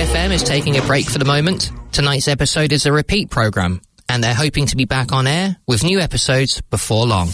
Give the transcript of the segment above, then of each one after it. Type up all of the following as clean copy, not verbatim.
FM is taking a break for the moment. Tonight's episode is a repeat programme, and they're hoping to be back on air with new episodes before long.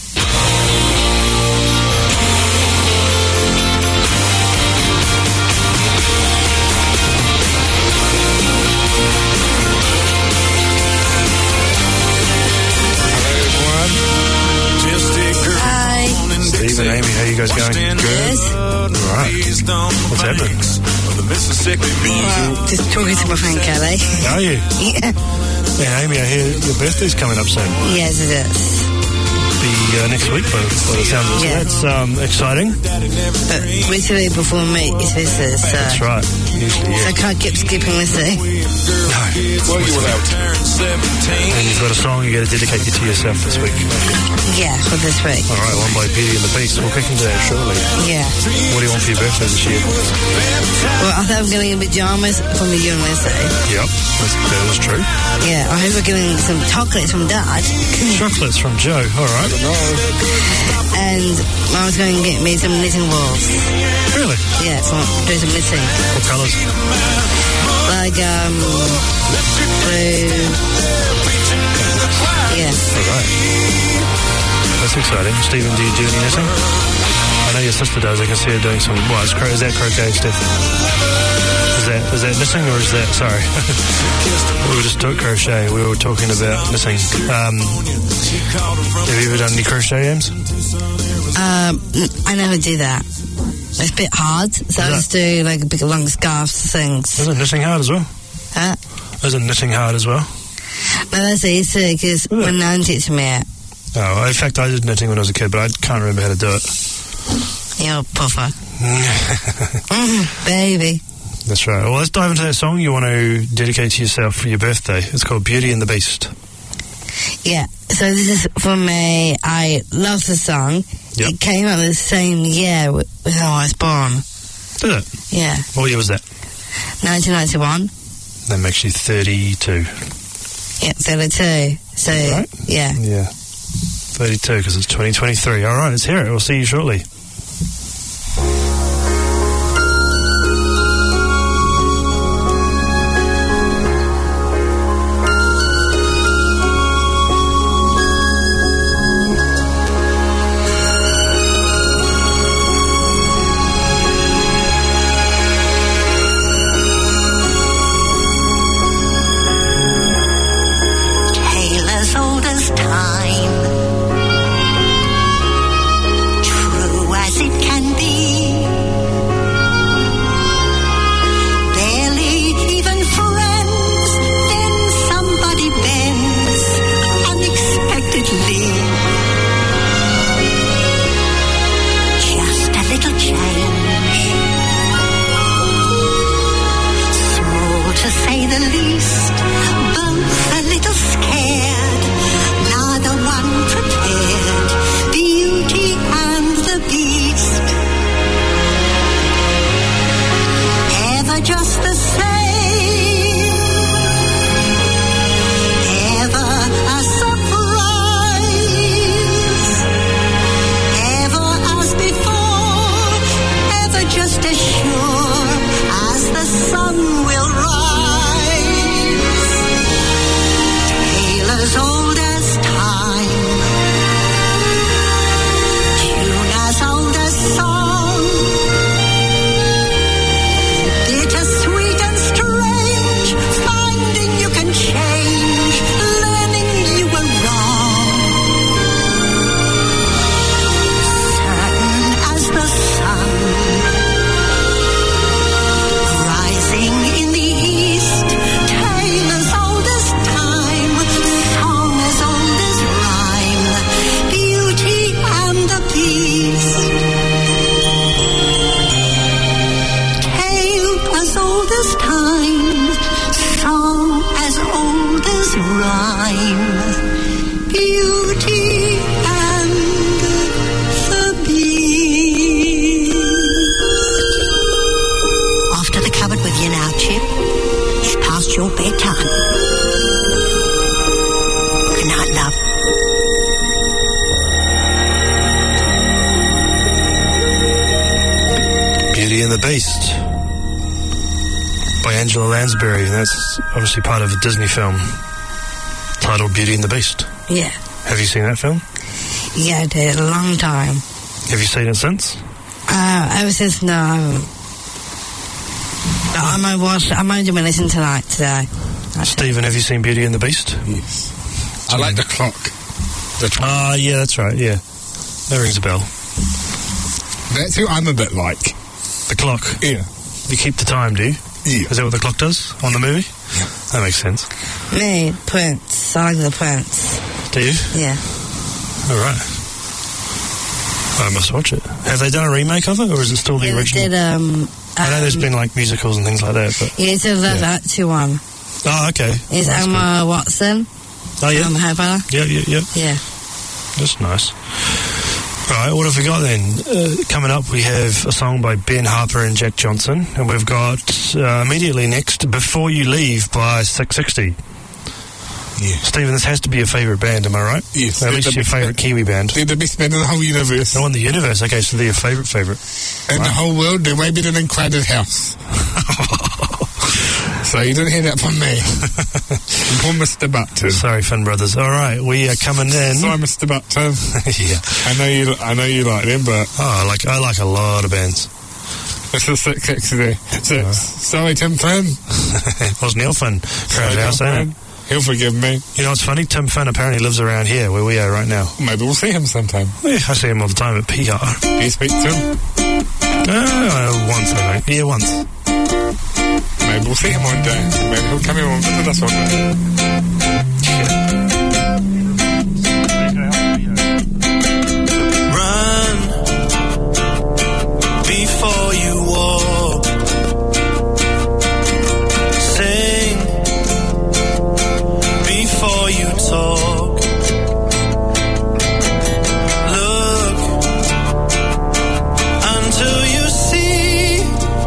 Steve and Amy, how you guys going? Good. Alright. What's happening? Well, just talking to my friend Kelly. Are you? Yeah. Yeah, Amy, I hear your birthday's coming up soon. Yes, it is. Be next week by the sounds of it. Yeah. So that's exciting. But recently before me, it's visitors, so... That's right. Usually, So I can't keep skipping Missy. No. Well, you without. And you've got a song you got to dedicate to yourself this week. Yeah, for this week. All right, one by Beauty and the Beast. We'll kick into that shortly. Yeah. What do you want for your birthday this year? Well, I thought I was getting pyjamas from you and Missy. Yep, that is true. Yeah, I hope we're getting some chocolates from Dad. Chocolates from Joe. All right. And Mum's going to get me some knitting balls. Really? Yeah, do some knitting. What colours? Like, blue. Yeah. All right. That's exciting. Stephen, do you do any knitting? I know your sister does. I can see her doing some... Well, is that croquet, Steph? Is that knitting or is that... Sorry. We were just doing crochet. We were talking about knitting. Have you ever done any crochet, Ems? I never do that. It's a bit hard, so I just do like big long scarves things. Isn't knitting hard as well? Huh? Isn't knitting hard as well? No, that's easy, because when Nan teach me it. Oh, in fact, I did knitting when I was a kid, but I can't remember how to do it. You're a puffer. Baby. That's right. Well, let's dive into that song you want to dedicate to yourself for your birthday. It's called Beauty and the Beast. Yeah, so this is for me. I love the song. Yep. It came out the same year with how I was born. Did it? Yeah. What year was that? 1991. That makes you 32. Yeah, 32. So, right? Yeah. Yeah. 32, because it's 2023. All right, let's hear it. We'll see you shortly. by Angela Lansbury, and that's obviously part of a Disney film titled Beauty and the Beast. Yeah. Have you seen that film? Yeah, I did. A long time. Have you seen it since? Ever since, no, I haven't. But I might do my listen tonight, today. Stephen, have you seen Beauty and the Beast? Yes. I like the clock. Yeah, that's right, yeah. That rings a bell. That's who I'm a bit like. The clock? Yeah. You keep the time, do you? Yeah. Is that what the clock does on the movie? Yeah. That makes sense. Me, Prince. I like the Prince. Do you? Yeah. All right. I must watch it. Have they done a remake of it, or is it still the original? They did, I know there's been like musicals and things like that, but yeah, it's a Love Actually one. oh, okay. It's That's Emma Watson. good. Oh, yeah. Her brother. Yeah. Yeah. That's nice. All right, what have we got then? Coming up, we have a song by Ben Harper and Jack Johnson, and we've got immediately next, Before You Leave by 660. Yeah. Stephen, this has to be your favourite band, am I right? Yes. Or at least your favourite Kiwi band. They're the best band in the whole universe. Oh, in the universe. Okay, so they're your favourite. In the whole world, they're way better than Crowded House. So you didn't hear that from me. Poor Mr. Button. Sorry, Finn Brothers. All right, we are coming in. Sorry, Mr. Button. Yeah. I know you like them, but Oh, I like a lot of bands. it's a 660 there. Sorry, Tim Finn. It was Neil Finn. Crowded House, ain't it? He'll forgive me. You know what's funny? Tim Finn apparently lives around here where we are right now. Maybe we'll see him sometime. Yeah, I see him all the time at PR. Do you speak to him? Once, I think. Yeah, once. Maybe we'll see him one day. Maybe he'll come here and visit us one day. Run before you walk. Sing before you talk. Look until you see.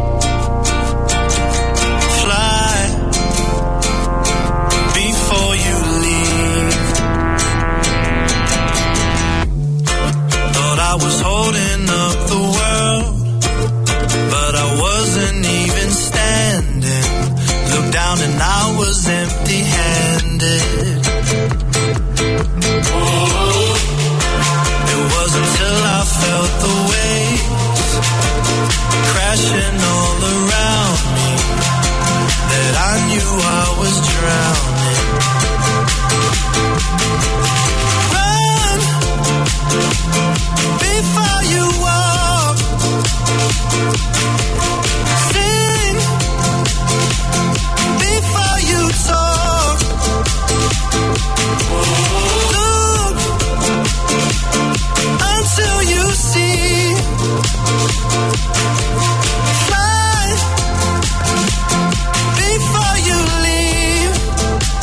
Fly before you leave. Thought I was holding up the world, but I wasn't even standing. Looked down and I was empty-handed. It wasn't until I felt the waves crashing all around me that I knew I was drowning. Run before you walk. Sing before you talk. Look until you see. Fly before you leave.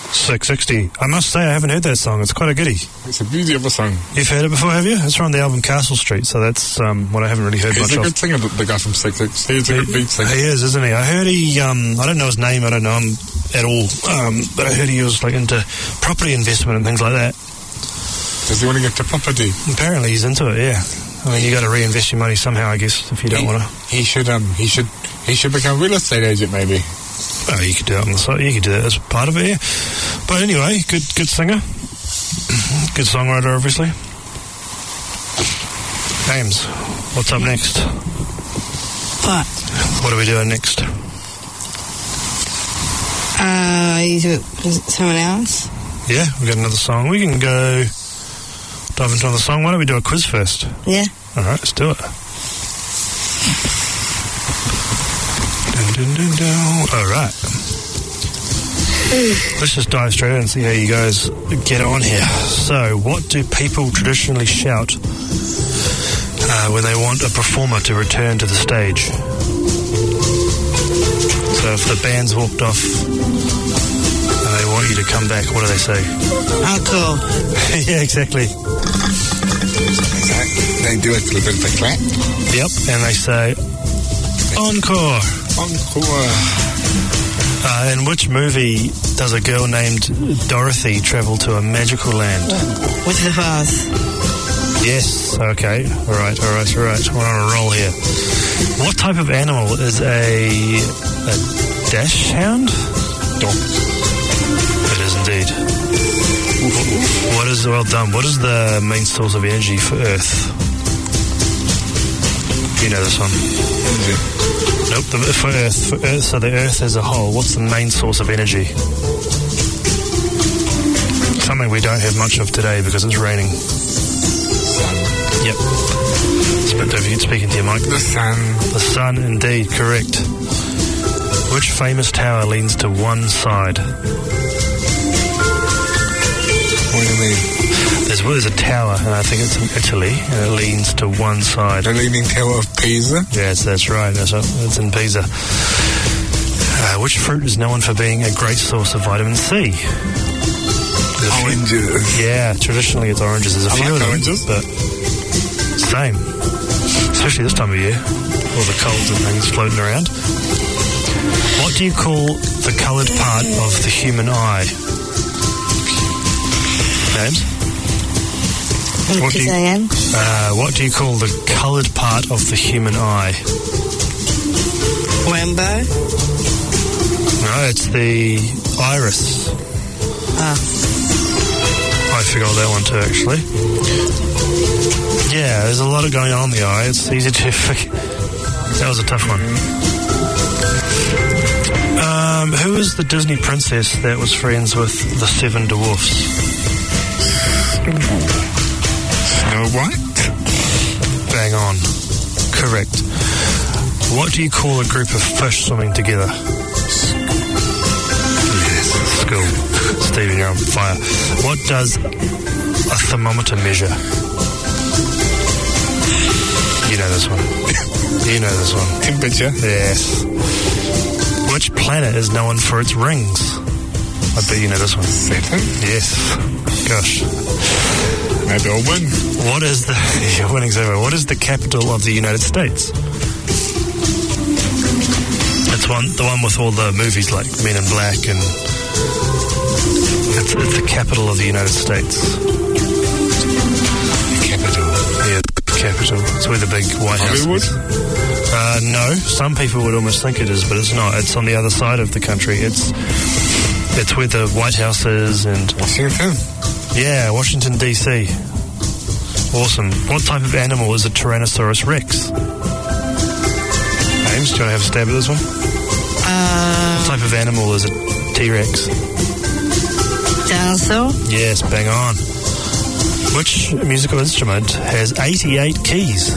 660. I must say I haven't heard that song. It's quite a goodie. It's a beauty of a song. You've heard it before, have you? It's from the album Castle Street, so that's what I haven't really heard much He's a of. good singer, the guy from 660. He's a good beat singer. He is, isn't he? I heard he, I don't know his name, I don't know him at all, but I heard he was like into property investment and things like that. Does he want to get to property? Apparently he's into it, yeah. I mean, you got to reinvest your money somehow, I guess, if you don't want to. He should become a real estate agent, maybe. Oh, you could do that on the side. You could do that as part of it, yeah. But anyway, good singer. Good songwriter, obviously. James, what's up next? What? What are we doing next? You do it with someone else? Yeah, we've got another song. We can go dive into another song. Why don't we do a quiz first? Yeah. All right, let's do it. All right. Let's just dive straight in and see how you guys get on here. So, what do people traditionally shout when they want a performer to return to the stage? So, if the band's walked off and they want you to come back, what do they say? Encore. Yeah, exactly. They do it a little bit of a clap. Yep, and they say encore. Encore. In which movie does a girl named Dorothy travel to a magical land? Wizard of Oz. Yes, okay. All right. We're on a roll here. What type of animal is a dash hound? Dog. It is indeed. Well done. What is the main source of energy for Earth? You know this one. Nope, for Earth, so the Earth as a whole, what's the main source of energy? Something we don't have much of today because it's raining. Yep. Speaking to your mic. The sun. The sun, indeed, correct. Which famous tower leans to one side? What do you mean? There's a tower, and I think it's in Italy, and it leans to one side. The Leaning Tower of Pisa? Yes, that's right. It's in Pisa. Which fruit is known for being a great source of vitamin C? Oranges. Yeah, traditionally it's oranges. There's a few of them, oranges. but same. Especially this time of year, all the colds and things floating around. What do you call the coloured part of the human eye? James? What do you call the coloured part of the human eye? Rainbow. No, it's the iris. I forgot that one too, actually. Yeah, there's a lot of going on in the eye. It's easy to forget. That was a tough one. Who is the Disney princess that was friends with the Seven Dwarfs? Snow White? Bang on. Correct. What do you call a group of fish swimming together? Yes, school. Stephen, you're on fire. What does a thermometer measure? You know this one. You know this one. Temperature? Yes. Which planet is known for its rings? I bet you know this one. Saturn? Yes. Gosh. Maybe I'll win. What is the... You're winning so far. What is the capital of the United States? It's the one with all the movies like Men in Black and... It's the capital of the United States. The capital? Yeah, the capital. It's where the big White House Hollywood? is. No, some people would almost think it is, but it's not. It's on the other side of the country. It's where the White House is and... Washington? Yeah, Washington, D.C. Awesome. What type of animal is a Tyrannosaurus Rex? James, do you want to have a stab at this one? What type of animal is a T-Rex? Dinosaur. Yes, bang on. Which musical instrument has 88 keys?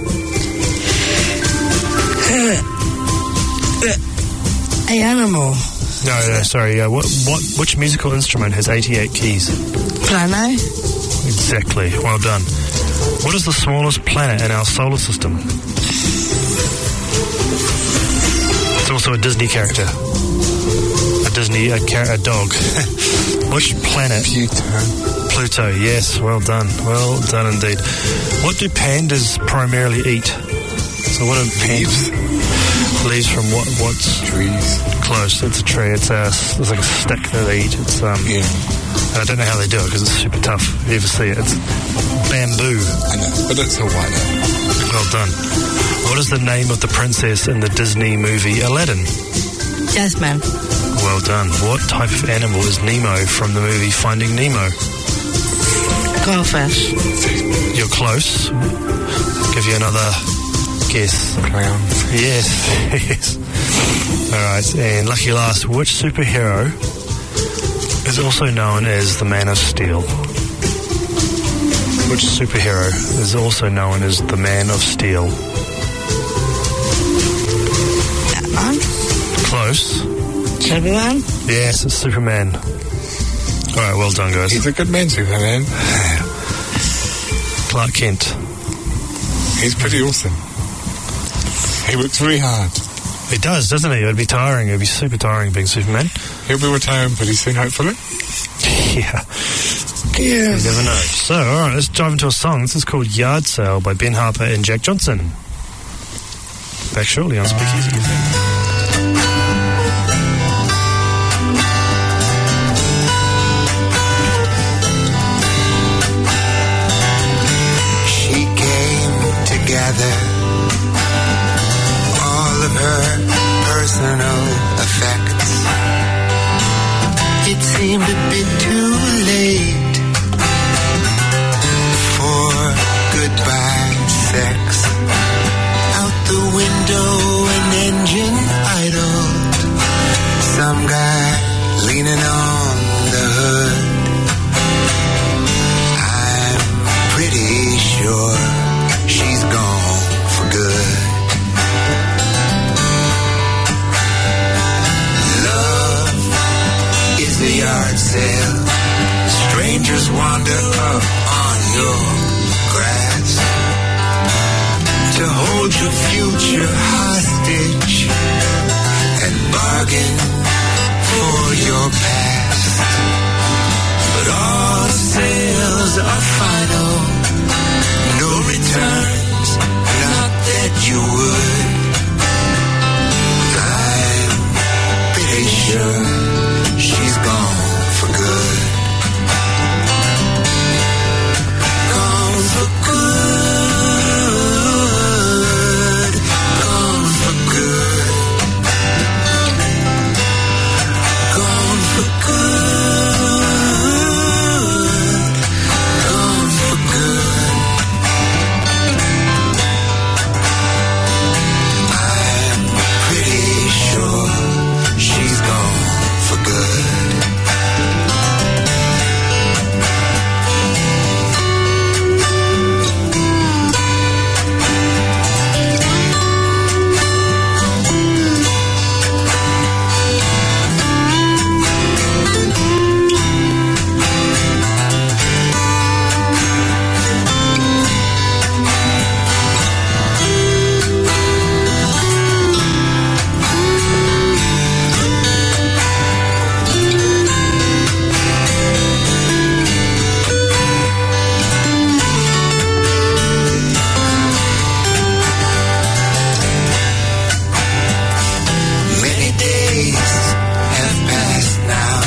A animal. No, sorry. Which musical instrument has 88 keys? Piano. Exactly. Well done. What is the smallest planet in our solar system? It's also a Disney character. A Disney a dog. Which planet? Pluto, yes, well done indeed. What do pandas primarily eat? So what are pandas? Leaves from what's Trees. close? It's a tree. It's like a stick that they eat. It's I don't know how they do it because it's super tough. If you ever see it, it's bamboo. I know, but it's a white. Well done. What is the name of the princess in the Disney movie Aladdin? Jasmine. Well done. What type of animal is Nemo from the movie Finding Nemo? Goldfish. You're close. Give you another guess. Clown. Yes. All right. And lucky last, which superhero is also known as the Man of Steel? Which superhero is also known as the Man of Steel? That one. Close. Superman. Yes, it's Superman. All right, well done, guys. He's a good man, Superman. Clark Kent. He's pretty awesome. He works very hard. He does, doesn't he? It'd be tiring. It'd be super tiring being Superman. He'll be retiring pretty soon, hopefully. Yeah. You never know. So, all right, let's dive into a song. This is called Yard Sale by Ben Harper and Jack Johnson. Back shortly on Speakeasy. She came together all of her personal effects. It seemed a bit too late for goodbye sex. Out the window, an engine idled. Some guy leaning on the hood. I'm pretty sure she's gone for good. Love is a yard sale. Strangers wander up on your grass to hold your future hostage and bargain for your past. But all sales are final, no returns, not that you would. I'm pretty sure she's gone for good. Gone for good. Gone for good. Gone for good. Gone for good. I'm pretty sure she's gone for good. Many days have passed now.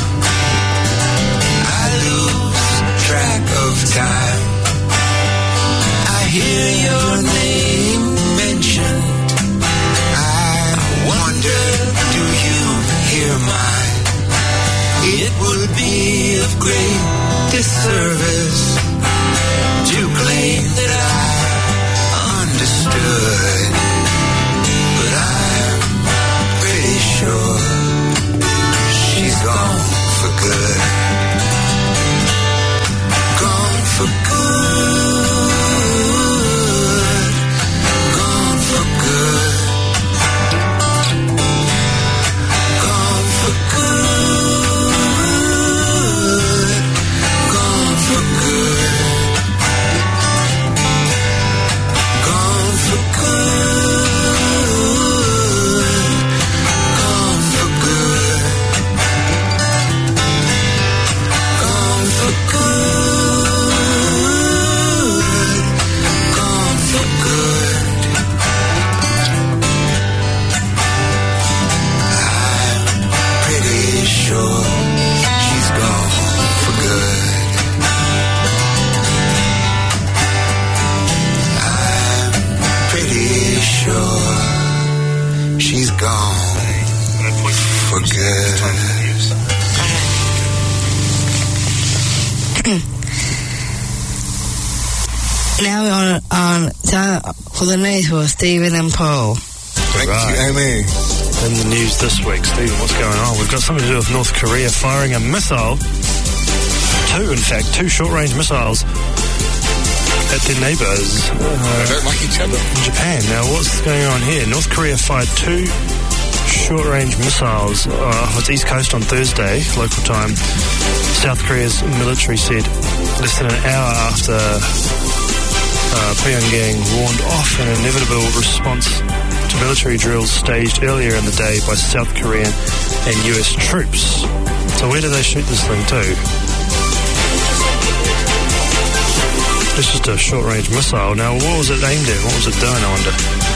I lose track of time. I hear your name mentioned. I wonder, do you hear mine? It would be of great disservice to claim that I understood. But I'm pretty sure she's gone for good. Gone for good. Gone for good. Gone for good. Gone for good. Now we're on time for the news with Stephen and Paul. Thank you, Amy. In the news this week, Stephen, what's going on? We've got something to do with North Korea firing a missile. Two short-range missiles at their neighbours. They don't like each other. In Japan. Now, what's going on here? North Korea fired 2 short-range missiles off its east coast on Thursday, local time. South Korea's military said less than an hour after Pyongyang warned off an inevitable response to military drills staged earlier in the day by South Korean and US troops. So where do they shoot this thing to? It's just a short-range missile. Now, what was it aimed at? What was it doing, I wonder?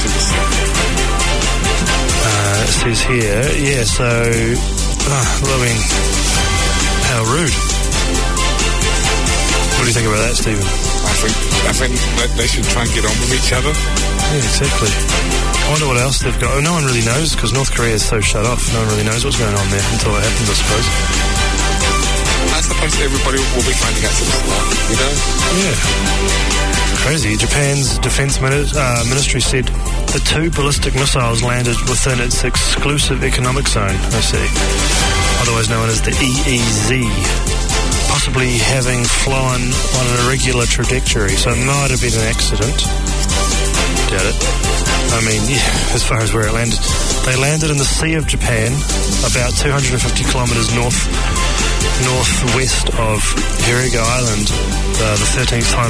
It says here, yeah, so, I mean, how rude. What do you think about that, Stephen? I think that they should try and get on with each other. Yeah, exactly. I wonder what else they've got. Oh, no one really knows because North Korea is so shut off. No one really knows what's going on there until it happens, I suppose. I suppose everybody will be finding out some stuff, you know? Yeah. Crazy. Japan's defense ministry said the 2 ballistic missiles landed within its exclusive economic zone, I see, otherwise known as the EEZ, possibly having flown on an irregular trajectory, so it might have been an accident. Doubt it. I mean, yeah, as far as where it landed. They landed in the Sea of Japan, about 250 kilometres northwest of Hiriga Island, the 13th time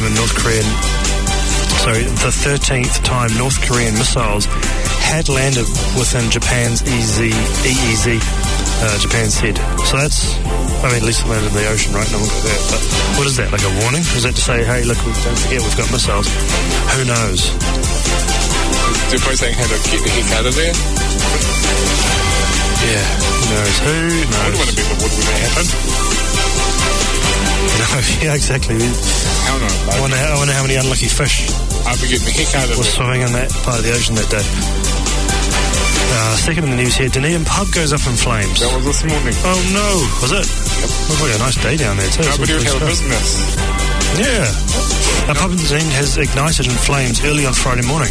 North Korean missiles had landed within Japan's EEZ, Japan said. So that's, I mean, at least it landed in the ocean, right? No one got hurt. But what is that, like a warning? Is that to say, hey, look, don't forget we've got missiles? Who knows? They're probably saying, hey, look, get the heck out of there. Yeah, who knows? Who knows? I wouldn't want to be in the water when that happened. No, yeah, exactly. Hell no. I wonder how many unlucky fish I'd be getting the heck out of were there. swimming in that part of the ocean that day. Second in the news here, Dunedin pub goes up in flames. That was this morning. Oh no, was it? Yep. Looked like a nice day down there too. Nobody would have a business. Yeah. A pub in Dunedin has ignited in flames early on Friday morning.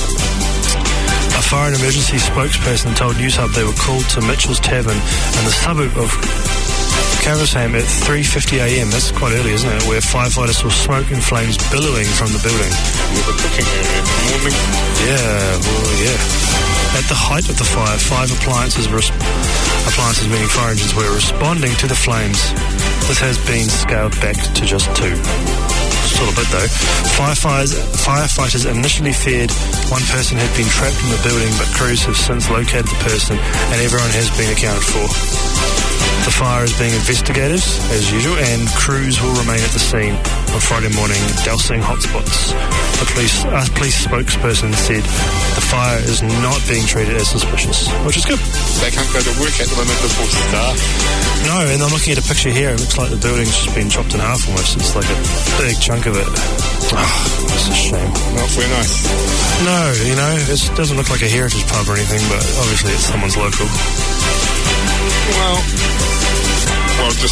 A fire and emergency spokesperson told Newshub they were called to Mitchell's Tavern in the suburb of Carisham at 3:50 a.m. That's quite early, isn't it? Where firefighters saw smoke and flames billowing from the building. You were cooking area in the morning. Yeah, well, yeah. At the height of the fire, 5 appliances meaning fire engines, were responding to the flames. This has been scaled back to just 2. Still a bit though. Firefighters initially feared one person had been trapped in the building, but crews have since located the person and everyone has been accounted for. The fire is being investigated, as usual, and crews will remain at the scene on Friday morning, dousing hotspots. A police spokesperson said the fire is not being treated as suspicious, which is good. They can't go to work at the moment before staff. No, and I'm looking at a picture here. It looks like the building's just been chopped in half almost. It's like a big chunk of it. Oh, it's a shame. Not very nice. No, you know, it doesn't look like a heritage pub or anything, but obviously it's someone's local. Well, just...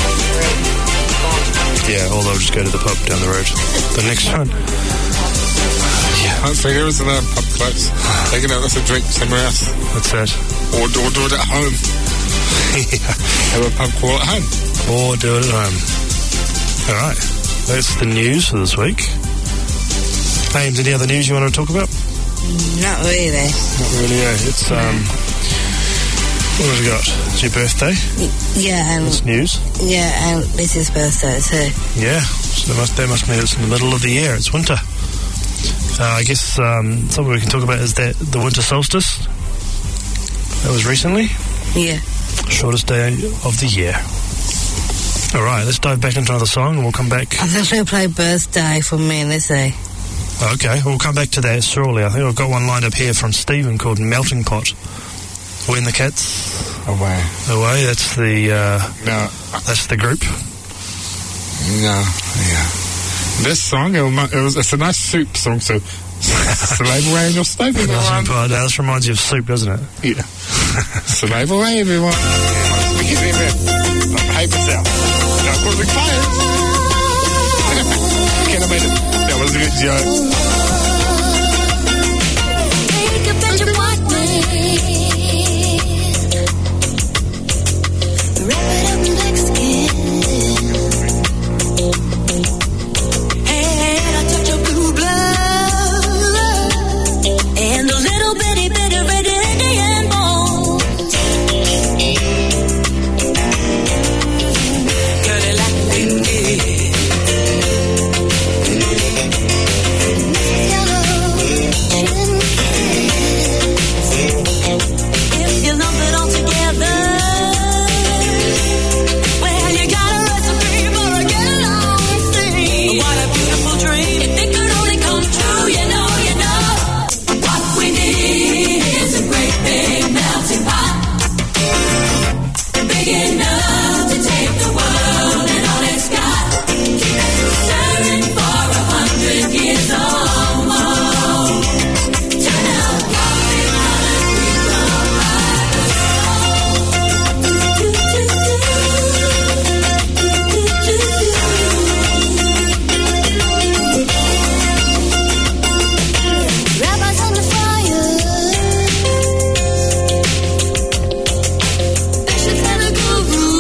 Yeah, or they'll just go to the pub down the road. The next one. Yeah. So here is another pub close. They can have us a drink somewhere else. What's that? Or do it at home. Yeah. Have a pub crawl at home. Or do it at home. Alright. That's the news for this week. Ames, any other news you want to talk about? Not really. Not really, yeah. It's, what have we got? It's your birthday? Yeah, and That's news. yeah, and Lizzie's birthday too. Yeah, so that must mean it's in the middle of the year. It's winter. I guess something we can talk about is that the winter solstice. That was recently. Yeah. Shortest day of the year. All right, let's dive back into another song and we'll come back. I think they'll play Birthday for me and Lizzie. Okay, we'll come back to that shortly. I think I've got one lined up here from Stephen called Melting Pot. When the Cat's Away. Away, that's the No. that's the group. No. Yeah. This song, it's a nice soup song, so slave away in your stove, everyone. Now, this reminds you of soup, doesn't it? Yeah. Slave away, everyone. Behave yourself. Not causing fires. good joke. Take a picture what wrap it up in black skin. And I touch your blue blood and those little bitty red Indian bones. Curly like a baby. If you lump it all together, well, you got a recipe for a get-along thing. What a beautiful dream. If it could only come true, you know. What we need is a great big melting pot, big enough to take the world and all it's got, stirring for 100 years or more. Turn out coffee, rabbits on the fire, fishes and a guru.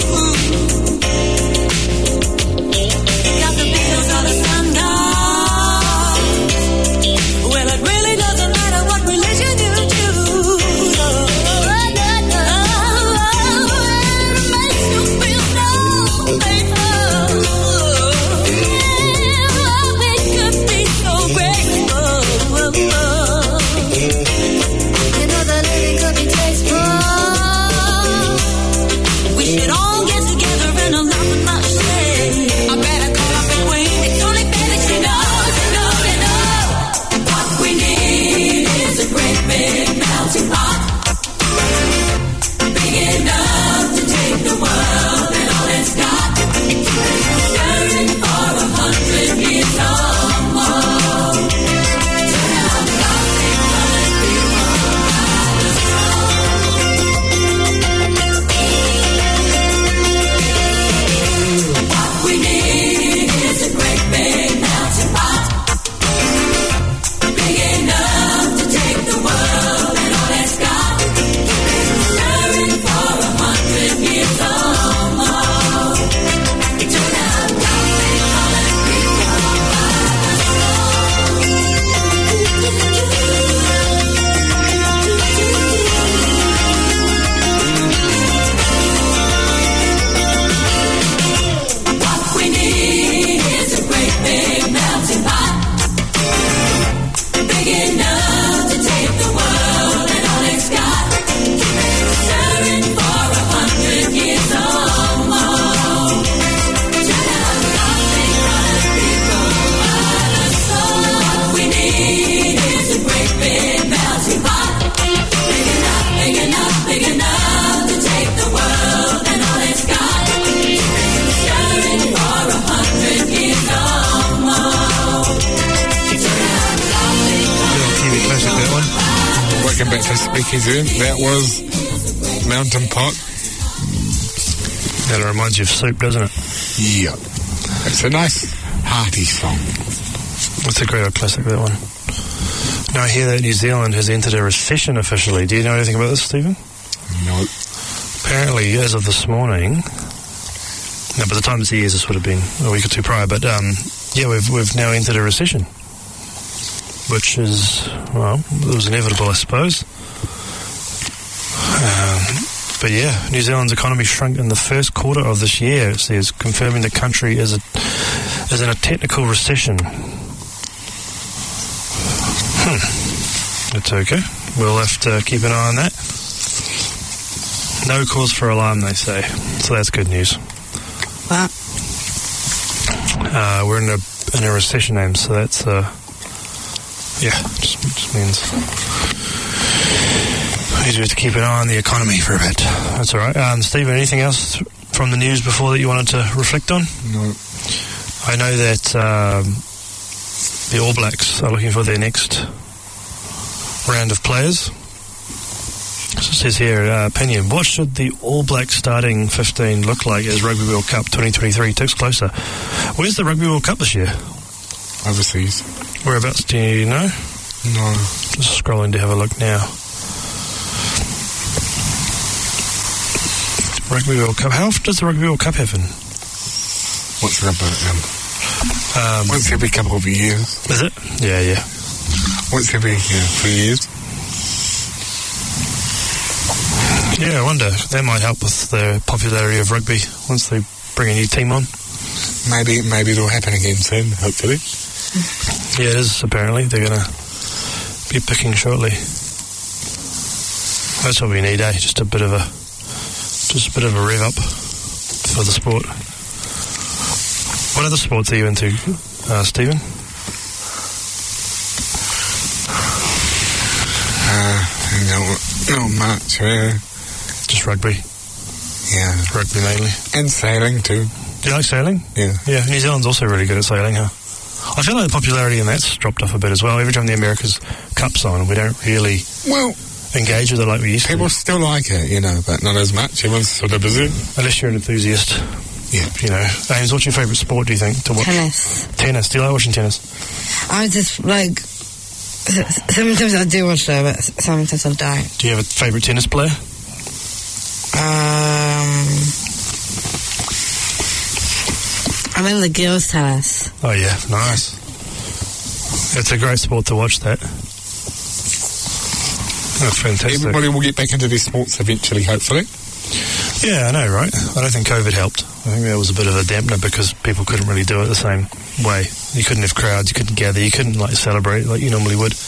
Got the Beatles on the sundown. Well, it really doesn't matter what religion you choose. It makes you feel so faithful. It could be so grateful. You know the living could be tasteful. We should all get together and laugh at my shame. I better call up the queen. It's only fair that she knows, you know. What we need is a great big melting pot, big enough to take the world and all it's got, stirring for 100 years or more. Turn out the coffee, colored people by the throne. What we need is a great big melting pot, big enough to take the world and all it's got, stirring for 100 years or more. Turn out coffee, colored people by What we need is a great big melting pot, big enough to take the world and all it's got, stirring for 100 years or more. Turn out coffee, colored people by the soul. What we need is a great big melting pot, big enough to take the world and all it's got, stirring for 100 years or more. Turn out coffee, Little TV classic, that one. Welcome back to Speakeasy. That was Mountain Pot. That reminds you of soup, doesn't it? Yep. It's a nice, hearty song. It's a great old classic, that one. Now I hear that New Zealand has entered a recession officially. Do you know anything about this, Stephen? No. Apparently, as of this morning, now by the time this airs, this would have been a week or two prior, but yeah, we've now entered a recession, which is, well, it was inevitable, I suppose. But yeah, New Zealand's economy shrunk in the first quarter of this year, it says, confirming the country is in a technical recession. That's okay. We'll have to keep an eye on that. No cause for alarm, they say. So that's good news. Wow. We're in a recession, Ames, so that's yeah, just means we have to keep an eye on the economy for a bit. That's all right. Stephen, anything else from the news before that you wanted to reflect on? No. I know that the All Blacks are looking for their next round of players. So it says here, opinion, what should the All Blacks starting 15 look like as Rugby World Cup 2023 ticks closer? Where's the Rugby World Cup this year? overseas. Whereabouts do you know? No. Just scrolling to have a look now. Rugby World Cup. How often does the Rugby World Cup happen? What's the number? Once every couple of years. Is it? Yeah. Once every 3 years. Yeah, I wonder. That might help with the popularity of rugby once they bring a new team on. Maybe it'll happen again soon, hopefully. Yeah, it is, apparently. They're going to be picking shortly. That's what we need, eh? Just a bit of a rev up for the sport. What other sports are you into, Stephen? Not much. Just rugby? Yeah. Rugby mainly. And sailing too. Do you like sailing? Yeah. Yeah, New Zealand's also really good at sailing, huh? I feel like the popularity in that's dropped off a bit as well. Every time the America's Cup's on, we don't really engage with it like we used to. People still like it, but not as much. Everyone's sort of busy. Unless you're an enthusiast. Yeah. Ames, what's your favourite sport, do you think, to watch? Tennis. Tennis. Do you like watching tennis? I just, sometimes I do watch it, but sometimes I don't. Do you have a favourite tennis player? I'm in the girls' tennis. Oh, yeah. Nice. It's a great sport to watch, that. Oh, fantastic. Everybody will get back into their sports eventually, hopefully. Yeah, I know, right? I don't think COVID helped. I think that was a bit of a dampener because people couldn't really do it the same way. You couldn't have crowds, you couldn't gather, you couldn't celebrate like you normally would.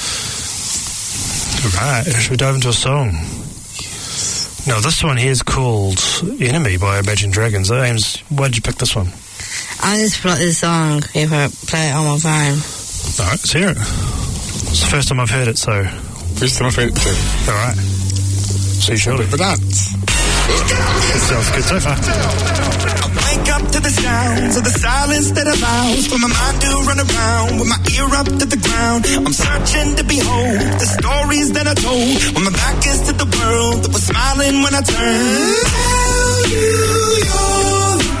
Right, should we dive into a song? Now, this one here is called Enemy by Imagine Dragons. Ames, why did you pick this one? I just put this song if I play it on my phone. Alright, let's hear it. It's the first time I've heard it, so... First time I've heard it too. Alright. See you shortly. For dance. It sounds good so far. I wake up to the sounds of the silence that allows for my mind to run around with my ear up to the ground. I'm searching to behold the stories that I told when my back is to the world that was smiling when I turned. Tell you you're the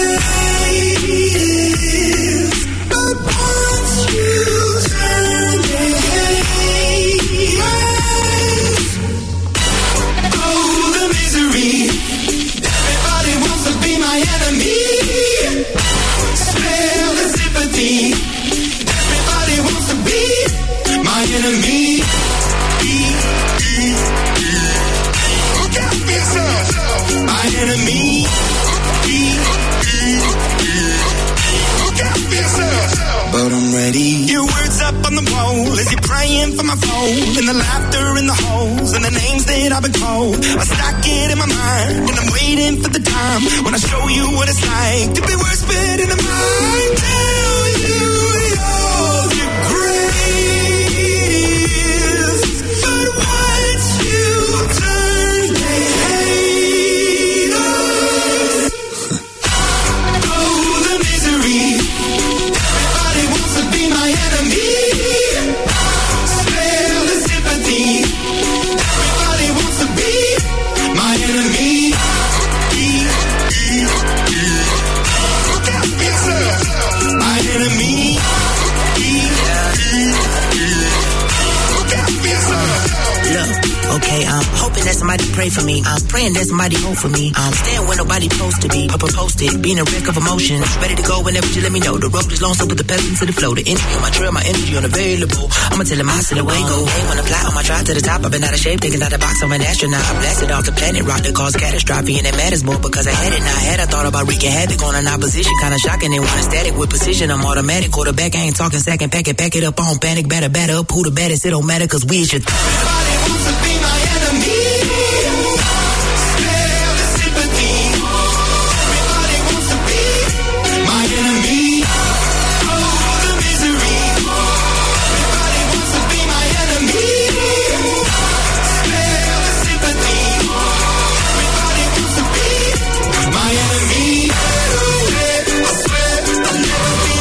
greatest, but once you turn the hate, oh, the misery. Everybody wants to be my enemy. Smell the sympathy. Everybody wants to be my enemy. Look out for yourself. My enemy. Look out for yourself. But I'm ready. Your words up on the wall as you're praying for my phone. And the laughter in the holes and the names that I've been called. I stack it in my mind and I'm waiting for the time when I show you what it's like to be worse fit in the mind. Tell you you're the greatest, but once you turn they hate us. Oh, the misery. Everybody wants to be my enemy. Spare the sympathy. Everybody wants to be my enemy. Look out for yourself. My enemy. Look out for yourself. Look, okay, I'm hoping that somebody pray for me. I'm praying that somebody hope for me. I'm staying where nobody supposed to be. Papa posted, being a wreck of emotions. Ready to go whenever you let me know. The road is long, so put the pedal into the flow. The energy on my trail, my energy unavailable. I'ma tell him I see the way go. Hey, when I fly on my drive to the top, I've been out of shape, taking out the box, I'm an astronaut. I blasted off the planet, rock that caused catastrophe, and it matters more because I had it. Now I had, I thought about wreaking havoc on an opposition. Kinda shocking, they want a static with precision. I'm automatic, quarterback, I ain't talking second, pack it up, on panic, batter up. Who the baddest, it don't matter, cause we is your Everybody wants to be my enemy. Spare the sympathy. Everybody wants to be my enemy. Oh, the misery. Everybody wants to be my enemy. Spare the sympathy. Everybody wants to be my enemy. I swear I'll never be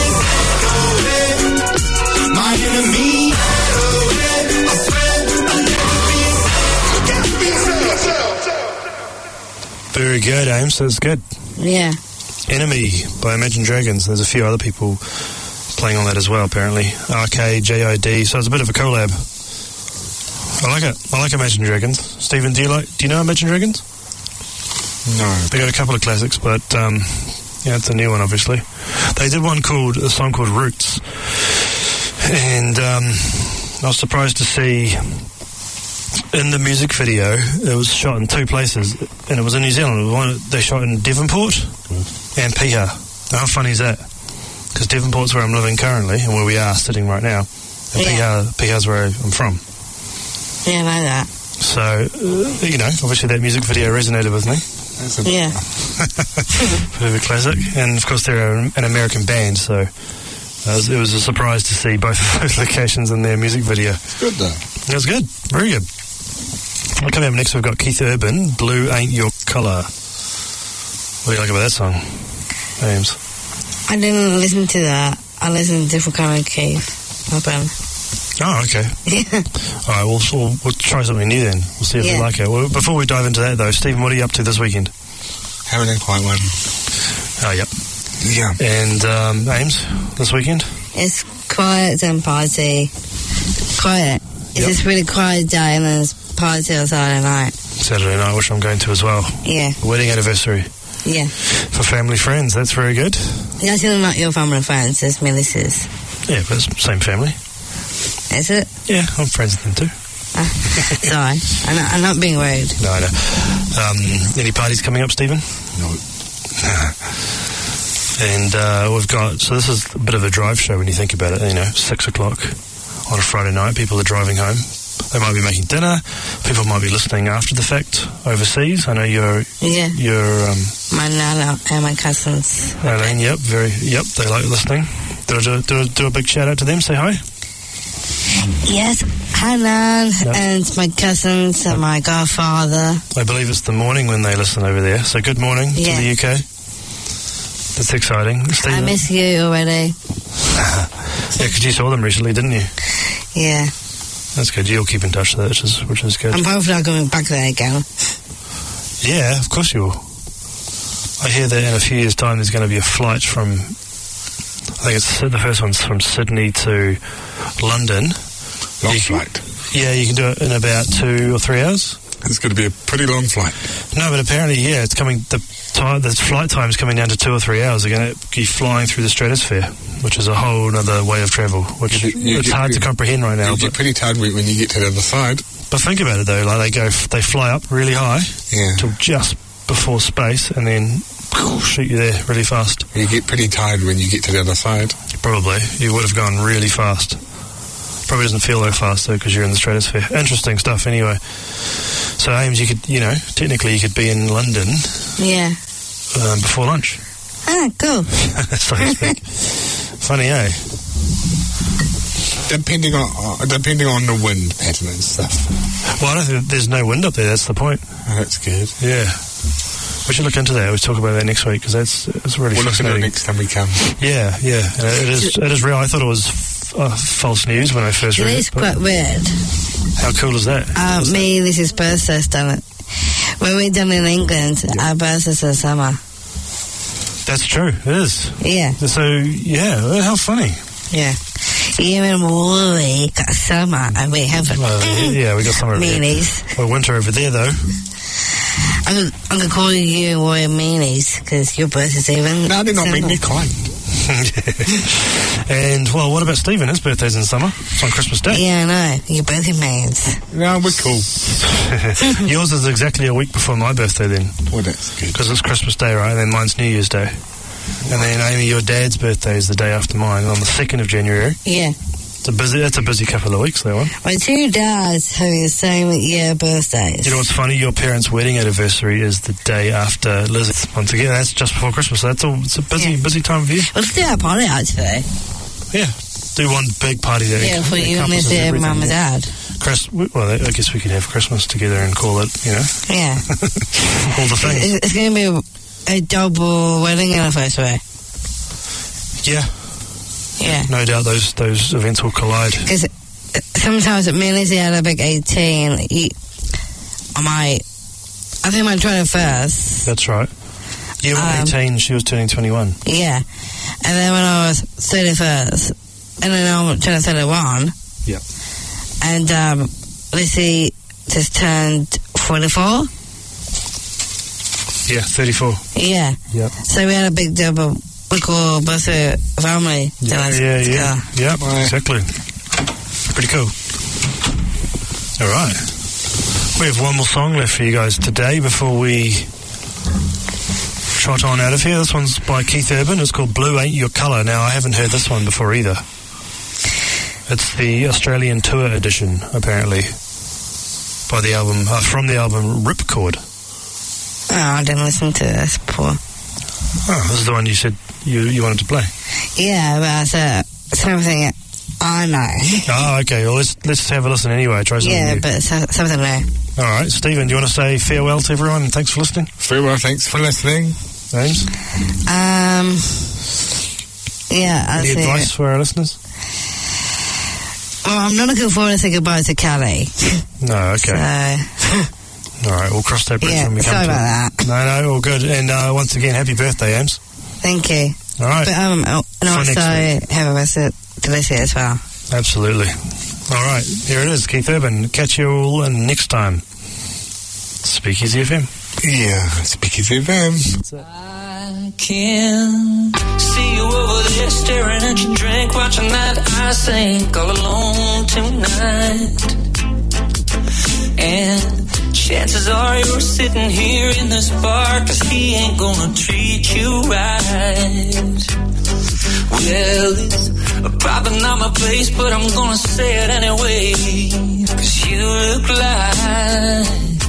my enemy. I swear I'll never be. Look out for yourself. Very good, Ames. That's good. Yeah. Enemy by Imagine Dragons. There's a few other people playing on that as well, apparently. RK, JID, so it's a bit of a collab. I like it. I like Imagine Dragons. Stephen, do you know Imagine Dragons? No. They got a couple of classics, but yeah, it's a new one, obviously. They did a song called Roots, and I was surprised to see in the music video it was shot in two places, and it was in New Zealand. They shot in Devonport and Piha. Now, how funny is that? Because Devonport's where I'm living currently, and where we are sitting right now, and Piha's where I'm from. Yeah, I know that. So, obviously that music video resonated with me. Yeah. Bit of a classic. And, of course, they're an American band, so it was a surprise to see both of those locations in their music video. Good, though. It was good. Very good. Coming up next, we've got Keith Urban, Blue Ain't Your Colour. What do you like about that song, James? I didn't listen to that. I listened to Different Kind of Keith Urban. Oh, okay. Yeah. All right, we'll try something new then. We'll see if we like it. Well, before we dive into that, though, Stephen, what are you up to this weekend? Having a quiet one. Oh, yep. Yeah. And Ames, this weekend? It's quiet and party. Quiet. It's just really quiet day, and then it's party on Saturday night. Saturday night, which I'm going to as well. Yeah. Wedding anniversary. Yeah. For family friends, that's very good. Yeah, it's not your family and friends, it's Melissa's. Yeah, but it's the same family. Is it? Yeah, I'm friends with them too. Sorry, I'm not being rude. No, I know. Any parties coming up, Stephen? No. And we've got, so this is a bit of a drive show when you think about it, 6 o'clock on a Friday night, people are driving home. They might be making dinner, people might be listening after the fact overseas. I know you're my nana and my cousins. Eileen, they like listening. Do a big shout out to them, say hi. Yes, Hanan and my cousins and my godfather. I believe it's the morning when they listen over there, so good morning to the UK. That's exciting. Stephen? I miss you already. Yeah, because you saw them recently, didn't you? Yeah. That's good. You'll keep in touch with that, which is good. I'm hopefully not going back there again. Yeah, of course you will. I hear that in a few years' time there's going to be a flight from, I think it's the first one's from Sydney to London. Long flight. Yeah, you can do it in about 2 or 3 hours. It's going to be a pretty long flight. No, but apparently, it's coming. The flight time is coming down to 2 or 3 hours. They're going to be flying through the stratosphere, which is a whole other way of travel, which it's hard to comprehend right now. You get pretty tired when you get to the other side. But think about it though, like they fly up really high till just before space, and then shoot you there really fast. You get pretty tired when you get to the other side. Probably. You would have gone really fast. Probably doesn't feel that fast though because you're in the stratosphere. Interesting stuff anyway. So Ames, you could, technically you could be in London before lunch. Ah, cool. So to speak. Funny, eh? Depending on the wind pattern and stuff. Well, I don't think there's no wind up there, that's the point. Oh, that's good. Yeah. We should look into that. We'll talk about that next week because it's really fascinating. We'll look into it next time we come. Yeah. And it is real. I thought it was false news when I first read it. It is quite weird. How cool is that? This is birthday done it. When we're done in England, our birthdays are summer. That's true. It is. Yeah. So, how funny. Yeah. Even we got summer and we haven't. We got summer over meanies. There. Well, winter over there, though. I'm going to call you Royal Meanies because your birthday's even. No, they're not mean, kind. And, well, what about Stephen? His birthday's in summer. It's on Christmas Day. Yeah, I know. Your birthday means. No, we're cool. Yours is exactly a week before my birthday then. Well, that's good. Because it's Christmas Day, right? And then mine's New Year's Day. And then, Amy, your dad's birthday is the day after mine, on the 2nd of January. Yeah. That's a busy couple of weeks, that one. My two dads having the same year birthdays. You know what's funny? Your parents' wedding anniversary is the day after Liz's. Once again, that's just before Christmas. So it's a busy time of year. Let's do our party out today. Yeah. Do one big party there. Yeah, for you and Mr. and Mum and Dad. Well, I guess we could have Christmas together and call it, Yeah. all the things. It's going to be a double wedding anniversary. Yeah. Yeah. No doubt those events will collide. Because sometimes at Millie's had a big 18. I think my 21st. That's right. You were 18, she was turning 21. Yeah. And then when I was 31st, and then I'm turning 31. Yeah. And Lizzie just turned 44. Yeah, 34. Yeah. Yep. So we had a big double. We call both a family. Yeah, exactly. Pretty cool. All right. We have one more song left for you guys today before we trot on out of here. This one's by Keith Urban. It's called Blue Ain't Your Colour. Now, I haven't heard this one before either. It's the Australian tour edition, apparently, by the album, from the album Ripcord. Oh, I didn't listen to this before. Oh, this is the one you said you wanted to play. Yeah, but something I know. Oh, okay. Well, let's have a listen anyway. Try something new. But something new. All right, Stephen, do you want to say farewell to everyone? Thanks for listening. Farewell, thanks for listening. James? Any advice for our listeners? Well, I'm not looking forward to say goodbye to Callie. No, okay. All right, we'll cross that bridge when we come to it. Sorry about that. No, all good. And once again, happy birthday, Ames. Thank you. All right. But, and also have a rest of Delicia as well. Absolutely. All right, here it is, Keith Urban. Catch you all next time. Speakeasy FM. Yeah, Speakeasy FM. I can see you over there staring at your drink, watching that I sink all alone tonight. And chances are you're sitting here in this bar, 'cause he ain't gonna treat you right. Well, it's probably not my place, but I'm gonna say it anyway, 'cause you look like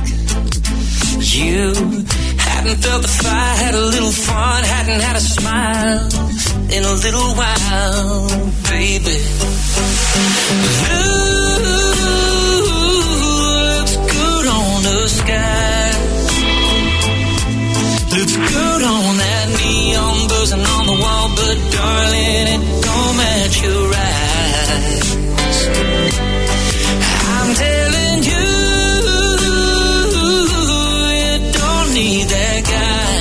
you hadn't felt the fire, had a little fun, hadn't had a smile in a little while, baby. Looks good on the sky, looks good on that neon buzzing on the wall, but darling, it don't match your eyes. I'm telling you, need that guy.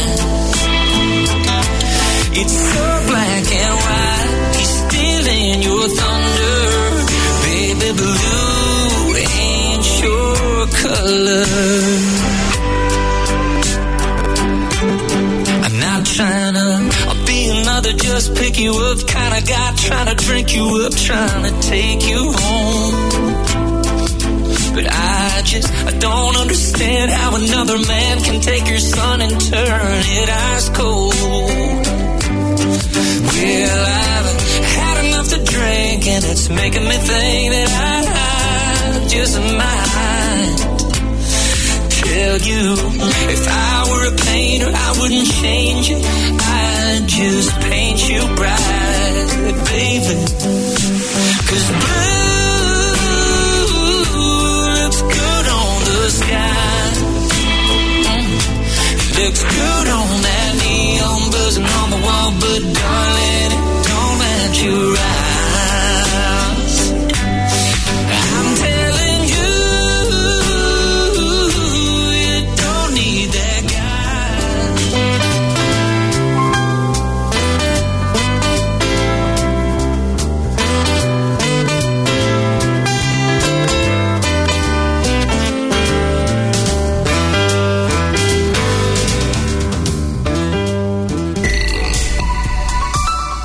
It's so black and white, he's stealing your thunder. Baby, blue ain't your color. I'm not trying to be another just pick you up kind of guy, trying to drink you up, trying to take you home. But I don't understand how another man can take your son and turn it ice cold. Well, I've had enough to drink, and it's making me think that I just might tell you, if I were a painter, I wouldn't change it. I'd just paint you bright, baby. 'Cause sky looks good on that neon buzzing on the wall, but darling,